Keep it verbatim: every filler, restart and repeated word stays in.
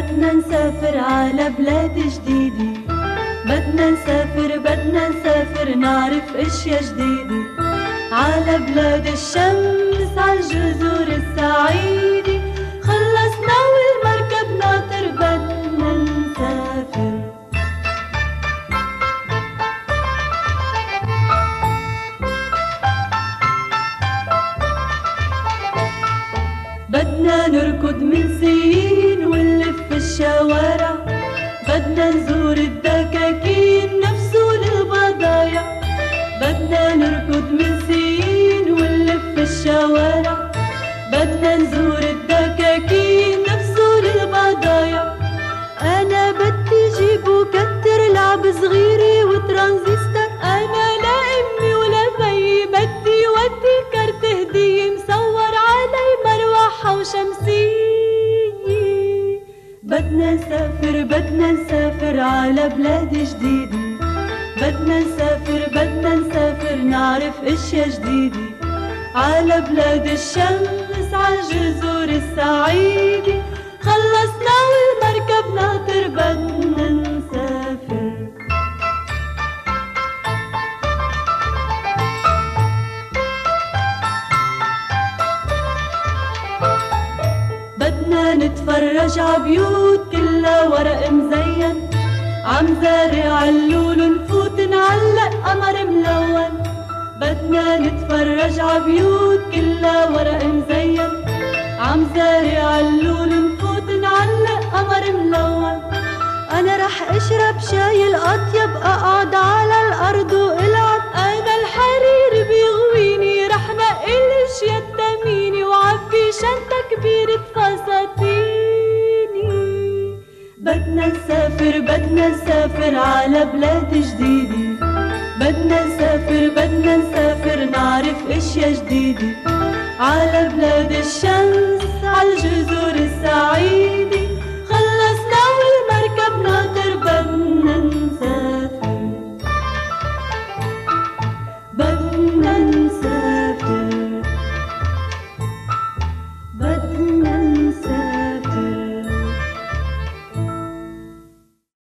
بدنا نسافر على بلاد جديدة، بدنا نسافر بدنا نسافر نعرف اشياء جديدة، على بلاد الشمس عالجزر السعيدة، خلصنا والمركب ناطر بدنا نسافر. بدنا نركض من سيين ونلف الشوارع، بدنا نزور الدكاكين نفسه للبضايع، بدنا نركض من سيين ونلف الشوارع، بدنا نزور الدكاكين نفسه للبضايع. أنا بدي جيب وكتر لعب صغيرة وترانزستور، أنا لا أمي ولا بيي بدي ودي كارت هدية مصور علي مروحة وشمسية. بدنا نسافر بدنا نسافر على بلاد جديدة، بدنا نسافر بدنا نسافر نعرف اشياء جديدة، على بلاد الشمس عالجزر السعيدة، خلصنا والمركب ناطر بدنا نسافر. بدنا نتفرج عبيوت كلها ورق مزين، عم زارع اللول نفوت نعلق قمر ملون، بدنا نتفرج عبيوت كلها ورق مزين، عم زارع اللول نفوت نعلق قمر ملون. أنا رح أشرب شاي الأطيب أقعد على الأرض وألعب، أنا الحرير بيغويني رح نقي الأشياء التميني وعبي شنطة كبيرة فساتيني. بدنا نسافر بدنا نسافر على بلاد جديدة، بدنا نسافر بدنا نسافر نعرف اشياء جديدة، على بلاد الشمس عالجزر السعيدة.